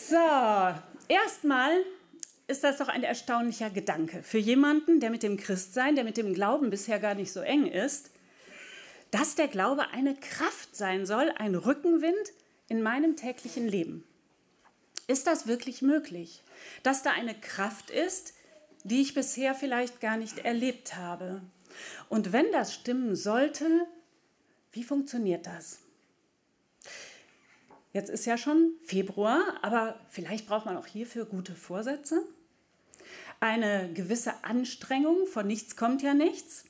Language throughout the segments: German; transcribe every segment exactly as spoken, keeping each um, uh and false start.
So, erstmal ist das doch ein erstaunlicher Gedanke für jemanden, der mit dem Christsein, der mit dem Glauben bisher gar nicht so eng ist, dass der Glaube eine Kraft sein soll, ein Rückenwind in meinem täglichen Leben. Ist das wirklich möglich, dass da eine Kraft ist, die ich bisher vielleicht gar nicht erlebt habe? Und wenn das stimmen sollte, wie funktioniert das? Jetzt ist ja schon Februar, aber vielleicht braucht man auch hierfür gute Vorsätze. Eine gewisse Anstrengung, von nichts kommt ja nichts.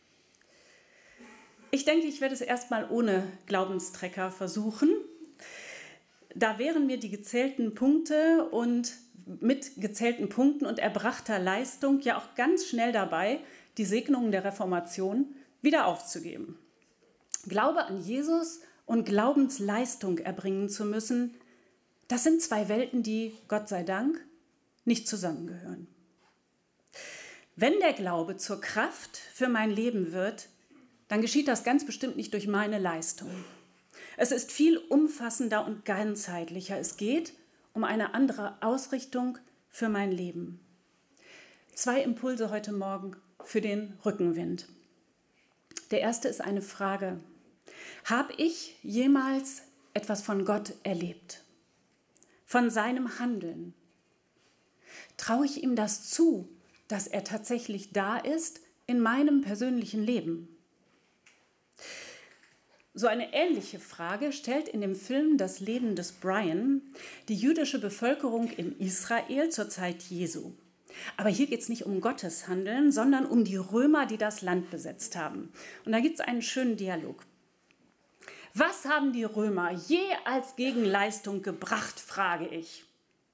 Ich denke, ich werde es erstmal ohne Glaubenstrecker versuchen. Da wären mir die gezählten Punkte und mit gezählten Punkten und erbrachter Leistung ja auch ganz schnell dabei, die Segnungen der Reformation wieder aufzugeben. Glaube an Jesus und Glaubensleistung erbringen zu müssen, das sind zwei Welten, die, Gott sei Dank, nicht zusammengehören. Wenn der Glaube zur Kraft für mein Leben wird, dann geschieht das ganz bestimmt nicht durch meine Leistung. Es ist viel umfassender und ganzheitlicher. Es geht um eine andere Ausrichtung für mein Leben. Zwei Impulse heute Morgen für den Rückenwind. Der erste ist eine Frage. Habe ich jemals etwas von Gott erlebt? Von seinem Handeln? Traue ich ihm das zu, dass er tatsächlich da ist in meinem persönlichen Leben? So eine ähnliche Frage stellt in dem Film Das Leben des Brian die jüdische Bevölkerung in Israel zur Zeit Jesu. Aber hier geht es nicht um Gottes Handeln, sondern um die Römer, die das Land besetzt haben. Und da gibt es einen schönen Dialog. Was haben die Römer je als Gegenleistung gebracht, frage ich.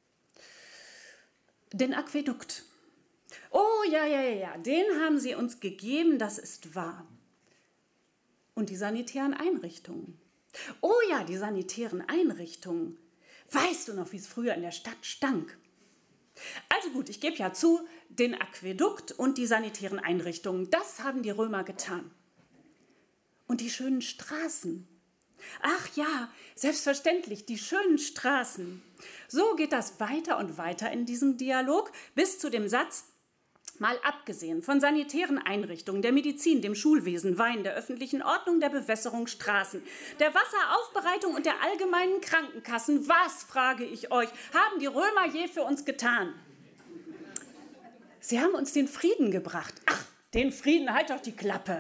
Den Aquädukt. Oh ja, ja, ja, ja, den haben sie uns gegeben, das ist wahr. Und die sanitären Einrichtungen. Oh ja, die sanitären Einrichtungen. Weißt du noch, wie es früher in der Stadt stank? Also gut, ich gebe ja zu, den Aquädukt und die sanitären Einrichtungen, das haben die Römer getan. Und die schönen Straßen. Ach ja, selbstverständlich, die schönen Straßen. So geht das weiter und weiter in diesem Dialog bis zu dem Satz, mal abgesehen von sanitären Einrichtungen, der Medizin, dem Schulwesen, Wein, der öffentlichen Ordnung, der Bewässerung, Straßen, der Wasseraufbereitung und der allgemeinen Krankenkassen. Was, frage ich euch, haben die Römer je für uns getan? Sie haben uns den Frieden gebracht. Ach, den Frieden, halt doch die Klappe.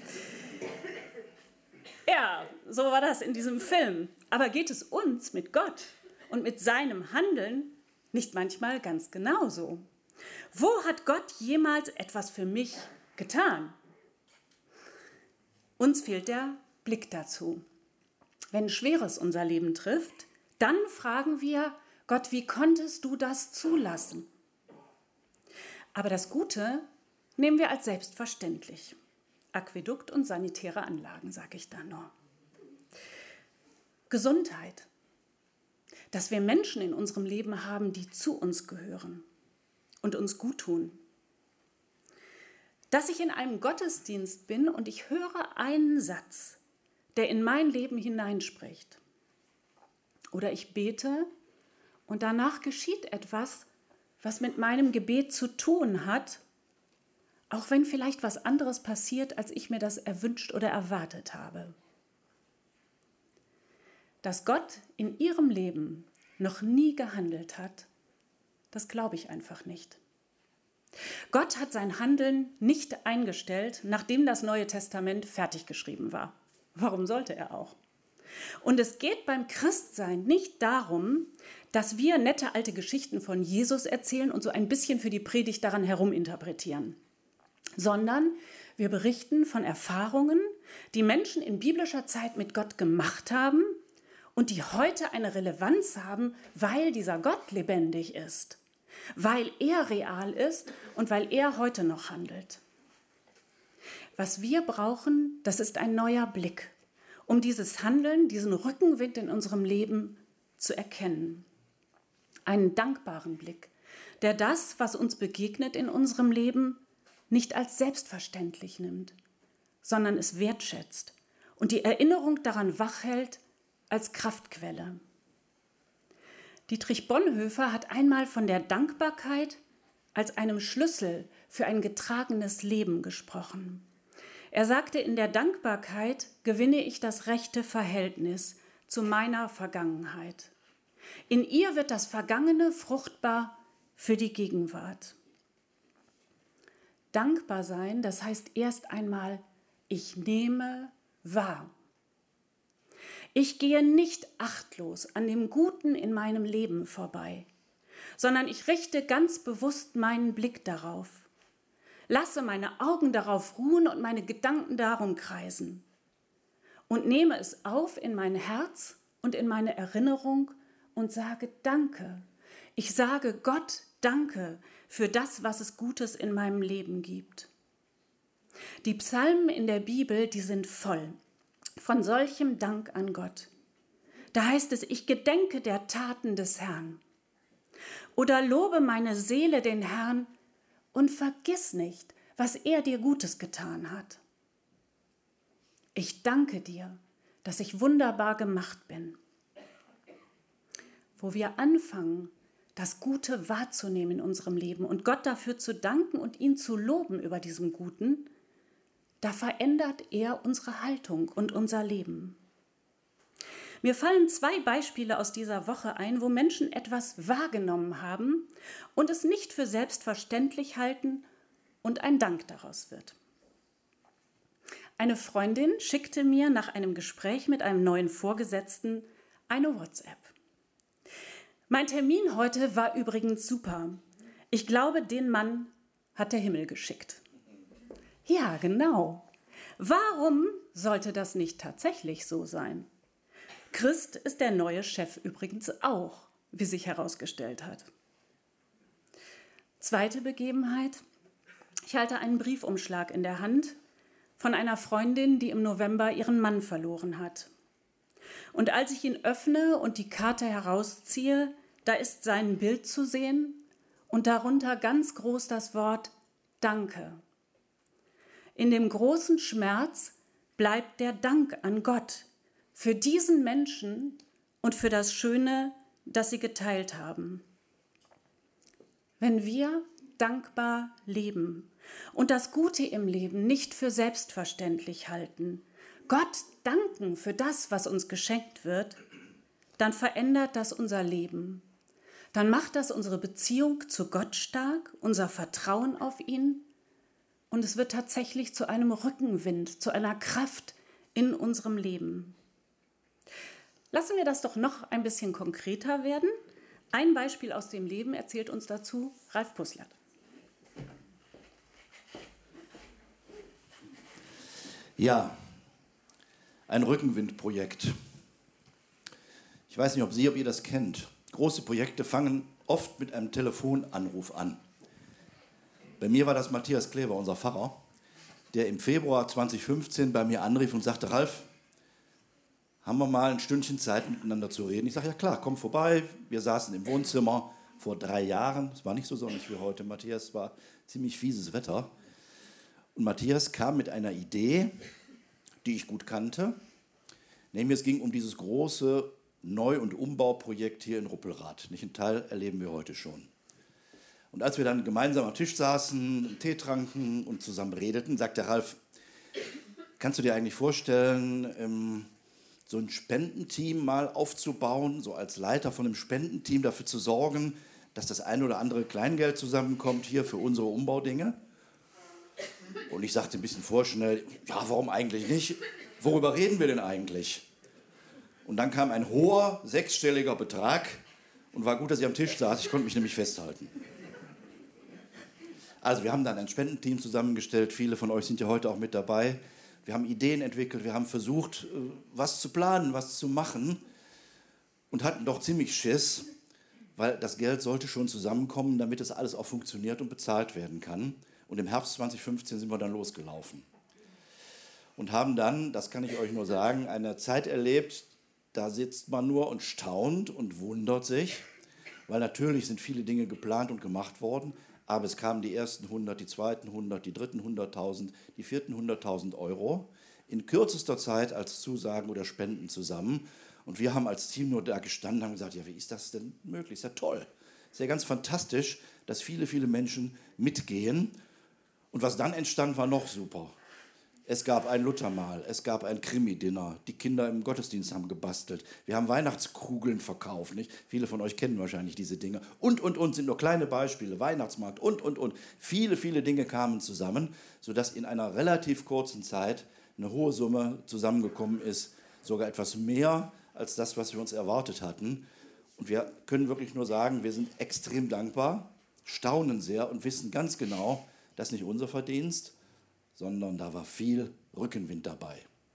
Ja, so war das in diesem Film. Aber geht es uns mit Gott und mit seinem Handeln nicht manchmal ganz genauso? Wo hat Gott jemals etwas für mich getan? Uns fehlt der Blick dazu. Wenn Schweres unser Leben trifft, dann fragen wir, Gott, wie konntest du das zulassen? Aber das Gute nehmen wir als selbstverständlich. Aquädukt und sanitäre Anlagen, sage ich da nur. Gesundheit. Dass wir Menschen in unserem Leben haben, die zu uns gehören und uns gut tun. Dass ich in einem Gottesdienst bin und ich höre einen Satz, der in mein Leben hineinspricht. Oder ich bete und danach geschieht etwas, was mit meinem Gebet zu tun hat, auch wenn vielleicht was anderes passiert, als ich mir das erwünscht oder erwartet habe. Dass Gott in ihrem Leben noch nie gehandelt hat, das glaube ich einfach nicht. Gott hat sein Handeln nicht eingestellt, nachdem das Neue Testament fertig geschrieben war. Warum sollte er auch? Und es geht beim Christsein nicht darum, dass wir nette alte Geschichten von Jesus erzählen und so ein bisschen für die Predigt daran heruminterpretieren, sondern wir berichten von Erfahrungen, die Menschen in biblischer Zeit mit Gott gemacht haben und die heute eine Relevanz haben, weil dieser Gott lebendig ist, weil er real ist und weil er heute noch handelt. Was wir brauchen, das ist ein neuer Blick, um dieses Handeln, diesen Rückenwind in unserem Leben zu erkennen. Einen dankbaren Blick, der das, was uns begegnet in unserem Leben, nicht als selbstverständlich nimmt, sondern es wertschätzt und die Erinnerung daran wachhält als Kraftquelle. Dietrich Bonhoeffer hat einmal von der Dankbarkeit als einem Schlüssel für ein getragenes Leben gesprochen. Er sagte, in der Dankbarkeit gewinne ich das rechte Verhältnis zu meiner Vergangenheit. In ihr wird das Vergangene fruchtbar für die Gegenwart. Dankbar sein, das heißt erst einmal, ich nehme wahr. Ich gehe nicht achtlos an dem Guten in meinem Leben vorbei, sondern ich richte ganz bewusst meinen Blick darauf, lasse meine Augen darauf ruhen und meine Gedanken darum kreisen und nehme es auf in mein Herz und in meine Erinnerung und sage Danke. Ich sage Gott Danke für das, was es Gutes in meinem Leben gibt. Die Psalmen in der Bibel, die sind voll von solchem Dank an Gott. Da heißt es, ich gedenke der Taten des Herrn. Oder lobe meine Seele den Herrn und vergiss nicht, was er dir Gutes getan hat. Ich danke dir, dass ich wunderbar gemacht bin. Wo wir anfangen, das Gute wahrzunehmen in unserem Leben und Gott dafür zu danken und ihn zu loben über diesem Guten, da verändert er unsere Haltung und unser Leben. Mir fallen zwei Beispiele aus dieser Woche ein, wo Menschen etwas wahrgenommen haben und es nicht für selbstverständlich halten und ein Dank daraus wird. Eine Freundin schickte mir nach einem Gespräch mit einem neuen Vorgesetzten eine WhatsApp. Mein Termin heute war übrigens super. Ich glaube, den Mann hat der Himmel geschickt. Ja, genau. Warum sollte das nicht tatsächlich so sein? Christ ist der neue Chef übrigens auch, wie sich herausgestellt hat. Zweite Begebenheit. Ich halte einen Briefumschlag in der Hand von einer Freundin, die im November ihren Mann verloren hat. Und als ich ihn öffne und die Karte herausziehe, da ist sein Bild zu sehen und darunter ganz groß das Wort Danke. In dem großen Schmerz bleibt der Dank an Gott für diesen Menschen und für das Schöne, das sie geteilt haben. Wenn wir dankbar leben und das Gute im Leben nicht für selbstverständlich halten, Gott danken für das, was uns geschenkt wird, dann verändert das unser Leben. Dann macht das unsere Beziehung zu Gott stark, unser Vertrauen auf ihn. Und es wird tatsächlich zu einem Rückenwind, zu einer Kraft in unserem Leben. Lassen wir das doch noch ein bisschen konkreter werden. Ein Beispiel aus dem Leben erzählt uns dazu Ralf Pusslert. Ja, ein Rückenwindprojekt. Ich weiß nicht, ob Sie, ob ihr das kennt. Große Projekte fangen oft mit einem Telefonanruf an. Bei mir war das Matthias Klever, unser Pfarrer, der im Februar zweitausendfünfzehn bei mir anrief und sagte, Ralf, haben wir mal ein Stündchen Zeit miteinander zu reden? Ich sage, ja klar, komm vorbei. Wir saßen im Wohnzimmer vor drei Jahren. Es war nicht so sonnig wie heute, Matthias, es war ziemlich fieses Wetter. Und Matthias kam mit einer Idee, die ich gut kannte. Nämlich es ging um dieses große Neu- und Umbauprojekt hier in Ruppelrath. Nicht einen Teil erleben wir heute schon. Und als wir dann gemeinsam am Tisch saßen, einen Tee tranken und zusammen redeten, sagte Ralf, kannst du dir eigentlich vorstellen, ähm, so ein Spendenteam mal aufzubauen, so als Leiter von einem Spendenteam dafür zu sorgen, dass das ein oder andere Kleingeld zusammenkommt hier für unsere Umbaudinge? Und ich sagte ein bisschen vorschnell, ja, warum eigentlich nicht? Worüber reden wir denn eigentlich? Und dann kam ein hoher, sechsstelliger Betrag und war gut, dass ich am Tisch saß, ich konnte mich nämlich festhalten. Also wir haben dann ein Spendenteam zusammengestellt, viele von euch sind ja heute auch mit dabei. Wir haben Ideen entwickelt, wir haben versucht, was zu planen, was zu machen und hatten doch ziemlich Schiss, weil das Geld sollte schon zusammenkommen, damit das alles auch funktioniert und bezahlt werden kann. Und im Herbst zweitausendfünfzehn sind wir dann losgelaufen und haben dann, das kann ich euch nur sagen, eine Zeit erlebt, da sitzt man nur und staunt und wundert sich, weil natürlich sind viele Dinge geplant und gemacht worden, aber es kamen die ersten hundert, die zweiten hundert, die dritten hunderttausend, die vierten hunderttausend Euro in kürzester Zeit als Zusagen oder Spenden zusammen. Und wir haben als Team nur da gestanden und haben gesagt, ja, wie ist das denn möglich? Ist ja toll. Ist ja ganz fantastisch, dass viele, viele Menschen mitgehen. Und was dann entstand, war noch super. Es gab ein Luthermahl, es gab ein Krimi-Dinner, die Kinder im Gottesdienst haben gebastelt, wir haben Weihnachtskugeln verkauft, nicht? Viele von euch kennen wahrscheinlich diese Dinge. Und, und, und, sind nur kleine Beispiele, Weihnachtsmarkt und, und, und. Viele, viele Dinge kamen zusammen, sodass in einer relativ kurzen Zeit eine hohe Summe zusammengekommen ist, sogar etwas mehr als das, was wir uns erwartet hatten. Und wir können wirklich nur sagen, wir sind extrem dankbar, staunen sehr und wissen ganz genau, das ist nicht unser Verdienst, sondern da war viel Rückenwind dabei.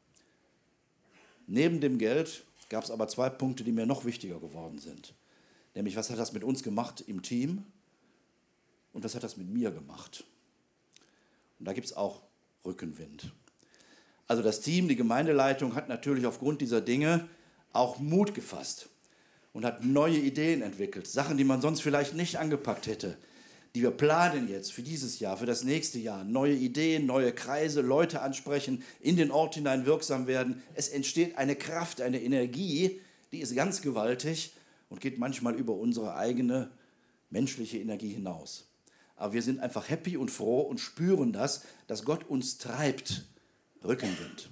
Neben dem Geld gab es aber zwei Punkte, die mir noch wichtiger geworden sind. Nämlich, was hat das mit uns gemacht im Team und was hat das mit mir gemacht? Und da gibt es auch Rückenwind. Also das Team, die Gemeindeleitung hat natürlich aufgrund dieser Dinge auch Mut gefasst und hat neue Ideen entwickelt, Sachen, die man sonst vielleicht nicht angepackt hätte, die wir planen jetzt für dieses Jahr, für das nächste Jahr. Neue Ideen, neue Kreise, Leute ansprechen, in den Ort hinein wirksam werden. Es entsteht eine Kraft, eine Energie, die ist ganz gewaltig und geht manchmal über unsere eigene menschliche Energie hinaus. Aber wir sind einfach happy und froh und spüren das, dass Gott uns treibt. Rückenwind.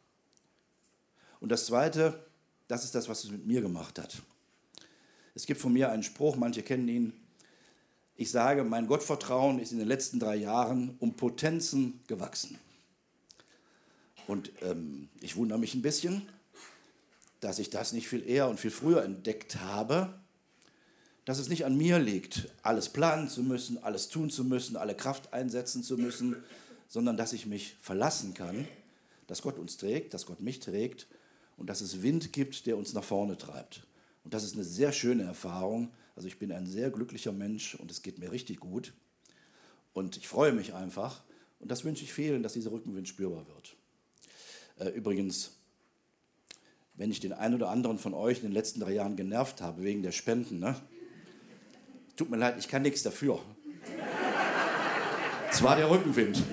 Und das Zweite, das ist das, was es mit mir gemacht hat. Es gibt von mir einen Spruch, manche kennen ihn. Ich sage, mein Gottvertrauen ist in den letzten drei Jahren um Potenzen gewachsen. Und ähm, ich wundere mich ein bisschen, dass ich das nicht viel eher und viel früher entdeckt habe, dass es nicht an mir liegt, alles planen zu müssen, alles tun zu müssen, alle Kraft einsetzen zu müssen, sondern dass ich mich verlassen kann, dass Gott uns trägt, dass Gott mich trägt und dass es Wind gibt, der uns nach vorne treibt. Und das ist eine sehr schöne Erfahrung. Also ich bin ein sehr glücklicher Mensch und es geht mir richtig gut. Und ich freue mich einfach. Und das wünsche ich vielen, dass dieser Rückenwind spürbar wird. Äh, übrigens, wenn ich den einen oder anderen von euch in den letzten drei Jahren genervt habe, wegen der Spenden, ne? Tut mir leid, ich kann nichts dafür. Es war der Rückenwind.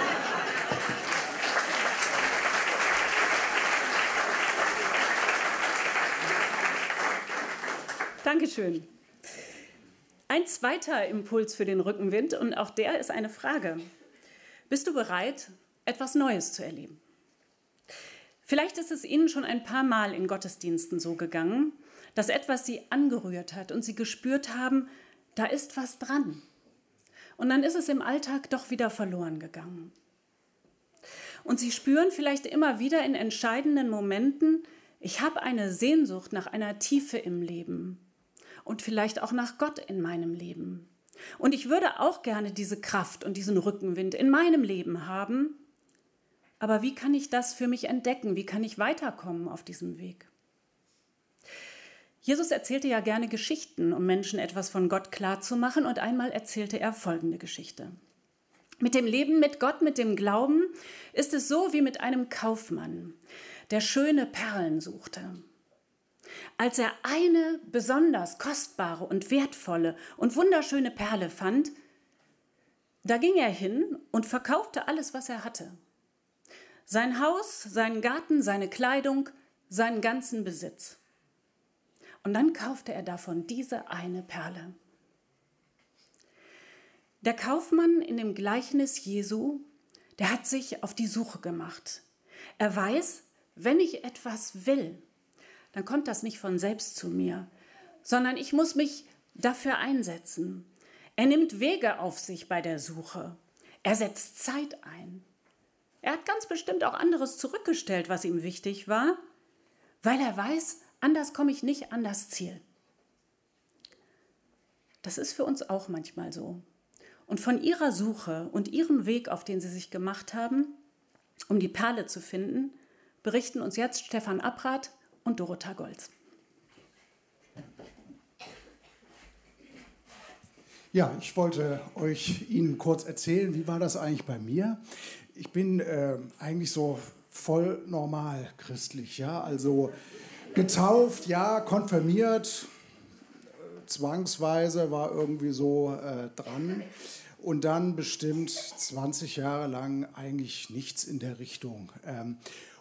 Dankeschön. Ein zweiter Impuls für den Rückenwind, und auch der ist eine Frage. Bist du bereit, etwas Neues zu erleben? Vielleicht ist es Ihnen schon ein paar Mal in Gottesdiensten so gegangen, dass etwas Sie angerührt hat und Sie gespürt haben, da ist was dran. Und dann ist es im Alltag doch wieder verloren gegangen. Und Sie spüren vielleicht immer wieder in entscheidenden Momenten, ich habe eine Sehnsucht nach einer Tiefe im Leben. Und vielleicht auch nach Gott in meinem Leben. Und ich würde auch gerne diese Kraft und diesen Rückenwind in meinem Leben haben. Aber wie kann ich das für mich entdecken? Wie kann ich weiterkommen auf diesem Weg? Jesus erzählte ja gerne Geschichten, um Menschen etwas von Gott klarzumachen. Und einmal erzählte er folgende Geschichte. Mit dem Leben mit Gott, mit dem Glauben, ist es so wie mit einem Kaufmann, der schöne Perlen suchte. Als er eine besonders kostbare und wertvolle und wunderschöne Perle fand, da ging er hin und verkaufte alles, was er hatte. Sein Haus, seinen Garten, seine Kleidung, seinen ganzen Besitz. Und dann kaufte er davon diese eine Perle. Der Kaufmann in dem Gleichnis Jesu, der hat sich auf die Suche gemacht. Er weiß, wenn ich etwas will, dann kommt das nicht von selbst zu mir, sondern ich muss mich dafür einsetzen. Er nimmt Wege auf sich bei der Suche. Er setzt Zeit ein. Er hat ganz bestimmt auch anderes zurückgestellt, was ihm wichtig war, weil er weiß, anders komme ich nicht an das Ziel. Das ist für uns auch manchmal so. Und von ihrer Suche und ihrem Weg, auf den sie sich gemacht haben, um die Perle zu finden, berichten uns jetzt Stefan Abrath und Dorothea Golz. Ja, ich wollte euch Ihnen kurz erzählen, wie war das eigentlich bei mir? Ich bin äh, eigentlich so voll normal christlich, ja, also getauft, ja, konfirmiert, äh, zwangsweise war irgendwie so äh, dran und dann bestimmt zwanzig Jahre lang eigentlich nichts in der Richtung. Ähm,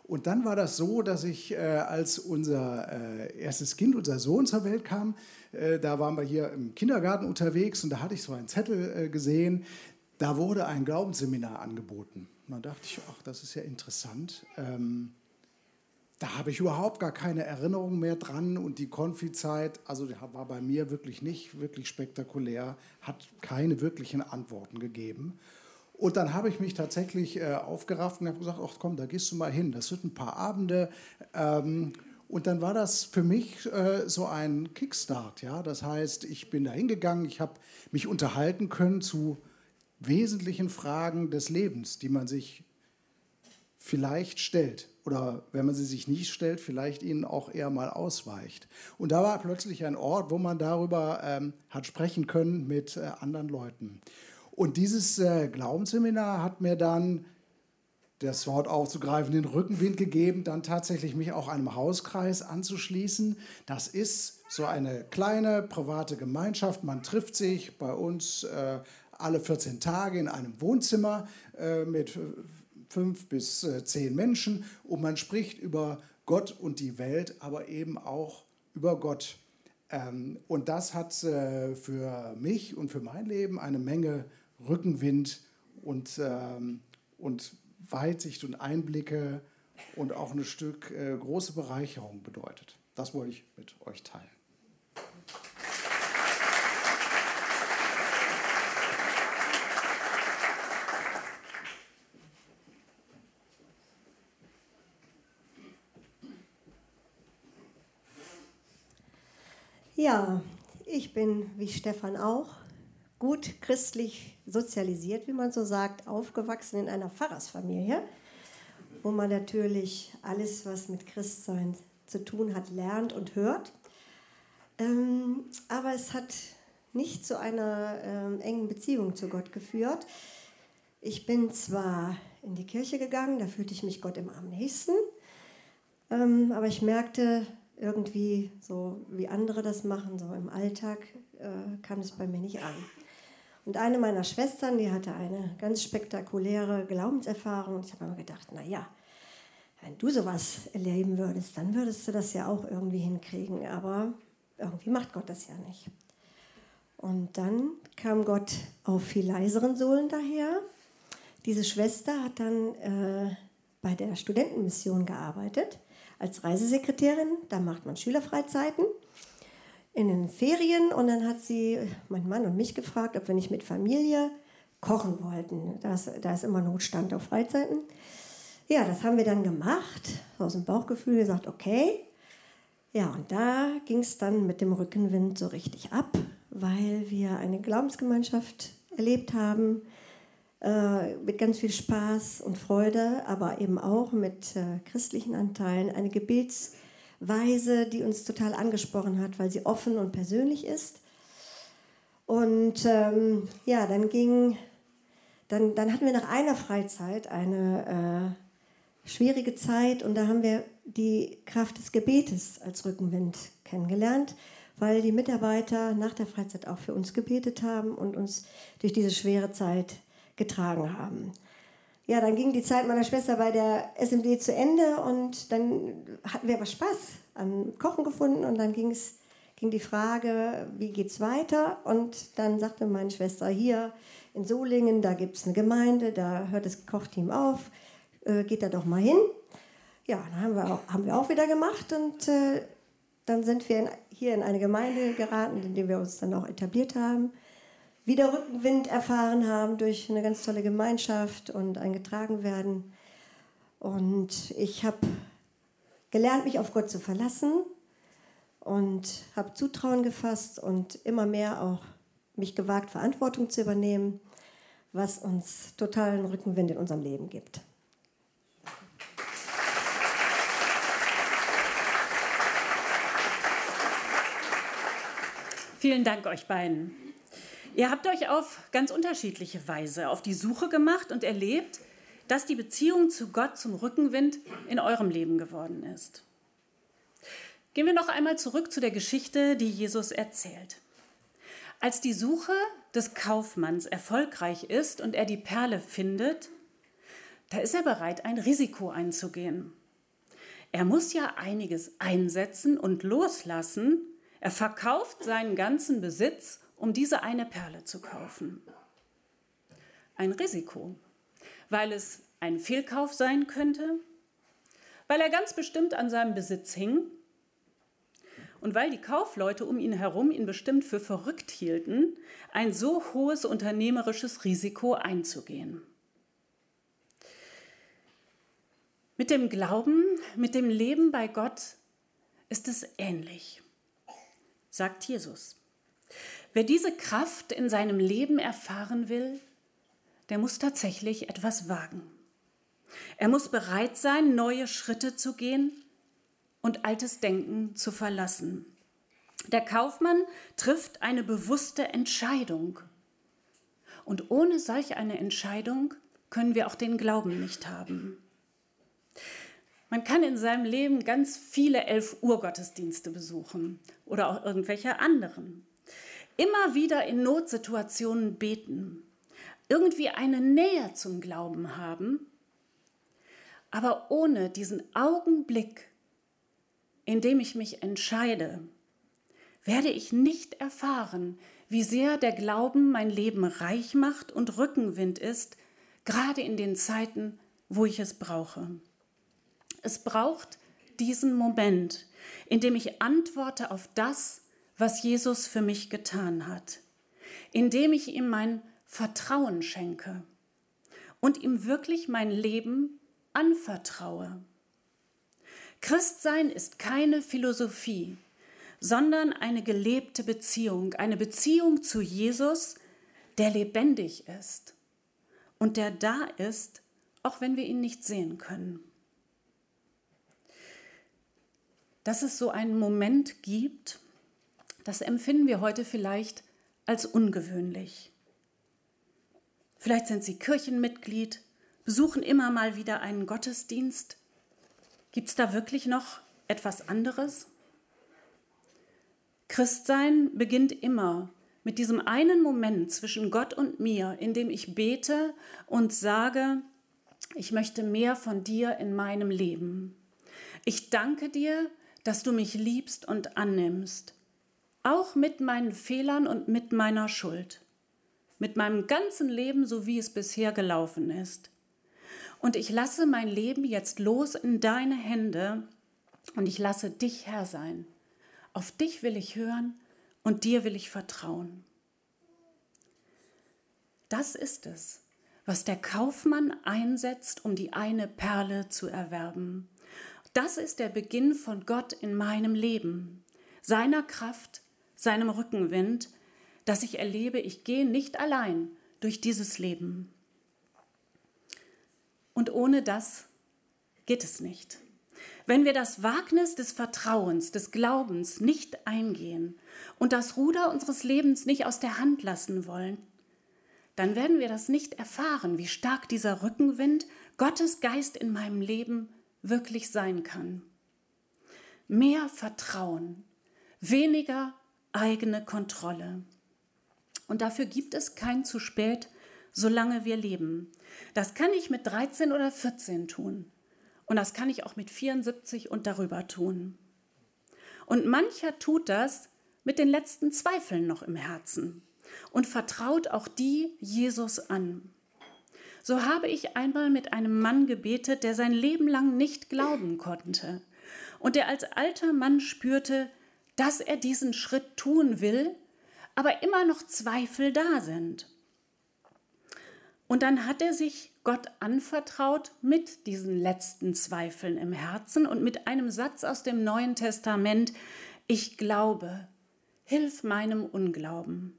Und dann war das so, dass ich, äh, als unser äh, erstes Kind, unser Sohn zur Welt kam, äh, da waren wir hier im Kindergarten unterwegs und da hatte ich so einen Zettel äh, gesehen, da wurde ein Glaubensseminar angeboten. Und dann dachte ich, ach, das ist ja interessant. Ähm, da habe ich überhaupt gar keine Erinnerung mehr dran und die Konfizeit, also war bei mir wirklich nicht wirklich spektakulär, hat keine wirklichen Antworten gegeben. Und dann habe ich mich tatsächlich äh, aufgerafft und habe gesagt, ach komm, da gehst du mal hin. Das sind ein paar Abende. Ähm, und dann war das für mich äh, so ein Kickstart. Ja? Das heißt, ich bin da hingegangen, ich habe mich unterhalten können zu wesentlichen Fragen des Lebens, die man sich vielleicht stellt. Oder wenn man sie sich nicht stellt, vielleicht ihnen auch eher mal ausweicht. Und da war plötzlich ein Ort, wo man darüber ähm, hat sprechen können mit äh, anderen Leuten. Und dieses äh, Glaubensseminar hat mir dann, das Wort aufzugreifen, den Rückenwind gegeben, dann tatsächlich mich auch einem Hauskreis anzuschließen. Das ist so eine kleine private Gemeinschaft. Man trifft sich bei uns äh, alle vierzehn Tage in einem Wohnzimmer äh, mit fünf bis äh, zehn Menschen und man spricht über Gott und die Welt, aber eben auch über Gott. Ähm, und das hat äh, für mich und für mein Leben eine Menge Rückenwind und, ähm, und Weitsicht und Einblicke und auch ein Stück äh, große Bereicherung bedeutet. Das wollte ich mit euch teilen. Ja, ich bin wie Stefan auch gut christlich sozialisiert, wie man so sagt, aufgewachsen in einer Pfarrersfamilie, wo man natürlich alles, was mit Christsein zu tun hat, lernt und hört. Ähm, aber es hat nicht zu einer ähm, engen Beziehung zu Gott geführt. Ich bin zwar in die Kirche gegangen, da fühlte ich mich Gott immer am nächsten, ähm, aber ich merkte irgendwie, so wie andere das machen, so im Alltag, äh, kam es bei mir nicht an. Und eine meiner Schwestern, die hatte eine ganz spektakuläre Glaubenserfahrung. Und ich habe immer gedacht, naja, wenn du sowas erleben würdest, dann würdest du das ja auch irgendwie hinkriegen. Aber irgendwie macht Gott das ja nicht. Und dann kam Gott auf viel leiseren Sohlen daher. Diese Schwester hat dann äh, bei der Studentenmission gearbeitet, als Reisesekretärin. Da macht man Schülerfreizeiten in den Ferien. Und dann hat sie meinen Mann und mich gefragt, ob wir nicht mit Familie kochen wollten. Das, da ist immer Notstand auf Freizeiten. Ja, das haben wir dann gemacht, aus dem Bauchgefühl gesagt, okay. Ja, und da ging es dann mit dem Rückenwind so richtig ab, weil wir eine Glaubensgemeinschaft erlebt haben, äh, mit ganz viel Spaß und Freude, aber eben auch mit äh, christlichen Anteilen. Eine Gebetsweise, die uns total angesprochen hat, weil sie offen und persönlich ist. Und ähm, ja, dann ging, dann, dann hatten wir nach einer Freizeit eine äh, schwierige Zeit und da haben wir die Kraft des Gebetes als Rückenwind kennengelernt, weil die Mitarbeiter nach der Freizeit auch für uns gebetet haben und uns durch diese schwere Zeit getragen haben. Ja, dann ging die Zeit meiner Schwester bei der S M D zu Ende und dann hatten wir aber Spaß am Kochen gefunden und dann ging's, ging die Frage, wie geht's weiter? Und dann sagte meine Schwester, hier in Solingen, da gibt es eine Gemeinde, da hört das Kochteam auf, äh, geht da doch mal hin. Ja, dann haben wir auch, haben wir auch wieder gemacht und äh, dann sind wir in, hier in eine Gemeinde geraten, in der wir uns dann auch etabliert haben, wieder Rückenwind erfahren haben durch eine ganz tolle Gemeinschaft und ein Getragenwerden. Und ich habe gelernt, mich auf Gott zu verlassen und habe Zutrauen gefasst und immer mehr auch mich gewagt, Verantwortung zu übernehmen, was uns totalen Rückenwind in unserem Leben gibt. Vielen Dank euch beiden. Ihr habt euch auf ganz unterschiedliche Weise auf die Suche gemacht und erlebt, dass die Beziehung zu Gott zum Rückenwind in eurem Leben geworden ist. Gehen wir noch einmal zurück zu der Geschichte, die Jesus erzählt. Als die Suche des Kaufmanns erfolgreich ist und er die Perle findet, da ist er bereit, ein Risiko einzugehen. er muss ja einiges einsetzen und loslassen. Er verkauft seinen ganzen Besitz, um diese eine Perle zu kaufen. Ein Risiko, weil es ein Fehlkauf sein könnte, weil er ganz bestimmt an seinem Besitz hing und weil die Kaufleute um ihn herum ihn bestimmt für verrückt hielten, ein so hohes unternehmerisches Risiko einzugehen. Mit dem Glauben, mit dem Leben bei Gott ist es ähnlich, sagt Jesus. Wer diese Kraft in seinem Leben erfahren will, der muss tatsächlich etwas wagen. Er muss bereit sein, neue Schritte zu gehen und altes Denken zu verlassen. Der Kaufmann trifft eine bewusste Entscheidung. Und ohne solch eine Entscheidung können wir auch den Glauben nicht haben. Man kann in seinem Leben ganz viele elf-Uhr-Gottesdienste besuchen oder auch irgendwelche anderen. Immer wieder in Notsituationen beten, irgendwie eine Nähe zum Glauben haben, aber ohne diesen Augenblick, in dem ich mich entscheide, werde ich nicht erfahren, wie sehr der Glauben mein Leben reich macht und Rückenwind ist, gerade in den Zeiten, wo ich es brauche. Es braucht diesen Moment, in dem ich antworte auf das, was Jesus für mich getan hat, in dem ich ihm mein Vertrauen schenke und ihm wirklich mein Leben anvertraue. Christsein ist keine Philosophie, sondern eine gelebte Beziehung, eine Beziehung zu Jesus, der lebendig ist und der da ist, auch wenn wir ihn nicht sehen können. Dass es so einen Moment gibt, das empfinden wir heute vielleicht als ungewöhnlich. Vielleicht sind Sie Kirchenmitglied, besuchen immer mal wieder einen Gottesdienst. Gibt es da wirklich noch etwas anderes? Christsein beginnt immer mit diesem einen Moment zwischen Gott und mir, in dem ich bete und sage, ich möchte mehr von dir in meinem Leben. Ich danke dir, dass du mich liebst und annimmst, auch mit meinen Fehlern und mit meiner Schuld, mit meinem ganzen Leben, so wie es bisher gelaufen ist. Und ich lasse mein Leben jetzt los in deine Hände und ich lasse dich Herr sein. Auf dich will ich hören und dir will ich vertrauen. Das ist es, was der Kaufmann einsetzt, um die eine Perle zu erwerben. Das ist der Beginn von Gott in meinem Leben, seiner Kraft, seinem Rückenwind, dass ich erlebe, ich gehe nicht allein durch dieses Leben. Und ohne das geht es nicht. Wenn wir das Wagnis des Vertrauens, des Glaubens nicht eingehen und das Ruder unseres Lebens nicht aus der Hand lassen wollen, dann werden wir das nicht erfahren, wie stark dieser Rückenwind, Gottes Geist in meinem Leben wirklich sein kann. Mehr Vertrauen, weniger eigene Kontrolle. Und dafür gibt es kein zu spät, solange wir leben. Das kann ich mit dreizehn oder vierzehn tun. Und das kann ich auch mit vierundsiebzig und darüber tun. Und mancher tut das mit den letzten Zweifeln noch im Herzen und vertraut auch die Jesus an. So habe ich einmal mit einem Mann gebetet, der sein Leben lang nicht glauben konnte und der als alter Mann spürte, dass er diesen Schritt tun will, aber immer noch Zweifel da sind. Und dann hat er sich Gott anvertraut mit diesen letzten Zweifeln im Herzen und mit einem Satz aus dem Neuen Testament: Ich glaube, hilf meinem Unglauben.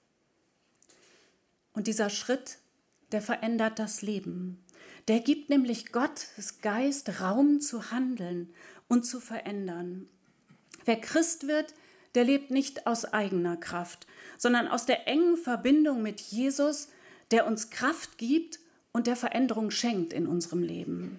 Und dieser Schritt, der verändert das Leben. Der gibt nämlich Gottes Geist Raum zu handeln und zu verändern. Wer Christ wird, der lebt nicht aus eigener Kraft, sondern aus der engen Verbindung mit Jesus, der uns Kraft gibt und der Veränderung schenkt in unserem Leben.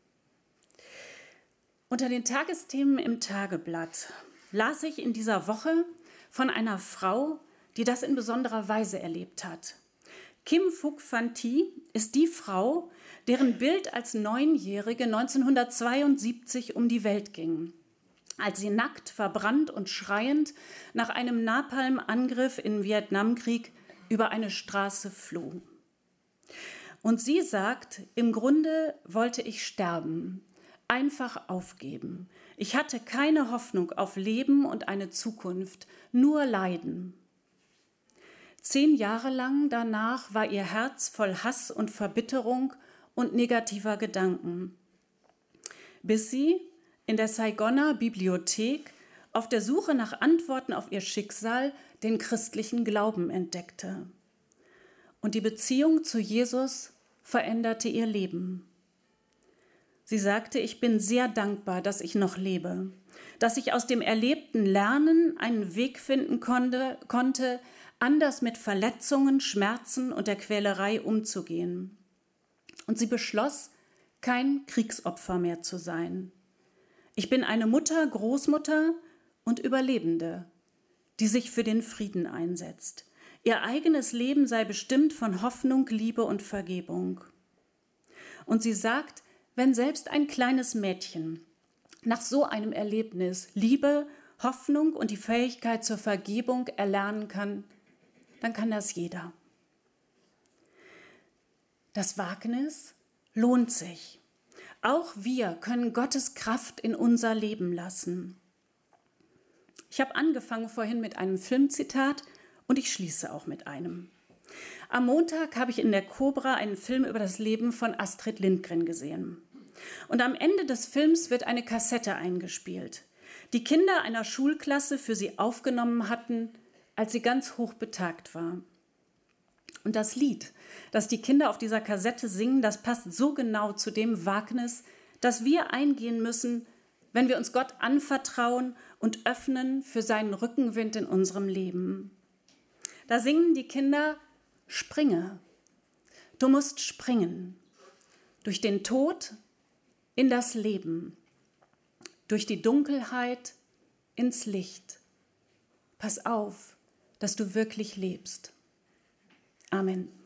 Unter den Tagesthemen im Tageblatt las ich in dieser Woche von einer Frau, die das in besonderer Weise erlebt hat. Kim Phuc Van Thi ist die Frau, deren Bild als Neunjährige neunzehnhundertzweiundsiebzig um die Welt ging, als sie nackt, verbrannt und schreiend nach einem Napalm-Angriff im Vietnamkrieg über eine Straße floh. Und sie sagt, im Grunde wollte ich sterben, einfach aufgeben. Ich hatte keine Hoffnung auf Leben und eine Zukunft, nur Leiden. Zehn Jahre lang danach war ihr Herz voll Hass und Verbitterung und negativer Gedanken, bis sie in der Saigoner Bibliothek auf der Suche nach Antworten auf ihr Schicksal den christlichen Glauben entdeckte. Und die Beziehung zu Jesus veränderte ihr Leben. Sie sagte, ich bin sehr dankbar, dass ich noch lebe, dass ich aus dem Erlebten Lernen einen Weg finden konnte, konnte, anders mit Verletzungen, Schmerzen und der Quälerei umzugehen. Und sie beschloss, kein Kriegsopfer mehr zu sein. Ich bin eine Mutter, Großmutter und Überlebende, die sich für den Frieden einsetzt. Ihr eigenes Leben sei bestimmt von Hoffnung, Liebe und Vergebung. Und sie sagt, wenn selbst ein kleines Mädchen nach so einem Erlebnis Liebe, Hoffnung und die Fähigkeit zur Vergebung erlernen kann, dann kann das jeder. Das Wagnis lohnt sich. Auch wir können Gottes Kraft in unser Leben lassen. Ich habe angefangen vorhin mit einem Filmzitat und ich schließe auch mit einem. Am Montag habe ich in der Cobra einen Film über das Leben von Astrid Lindgren gesehen. Und am Ende des Films wird eine Kassette eingespielt, die Kinder einer Schulklasse für sie aufgenommen hatten, als sie ganz hoch betagt war. Und das Lied, das die Kinder auf dieser Kassette singen, das passt so genau zu dem Wagnis, das wir eingehen müssen, wenn wir uns Gott anvertrauen und öffnen für seinen Rückenwind in unserem Leben. Da singen die Kinder: Springe, du musst springen, durch den Tod in das Leben, durch die Dunkelheit ins Licht. Pass auf, dass du wirklich lebst. Amen.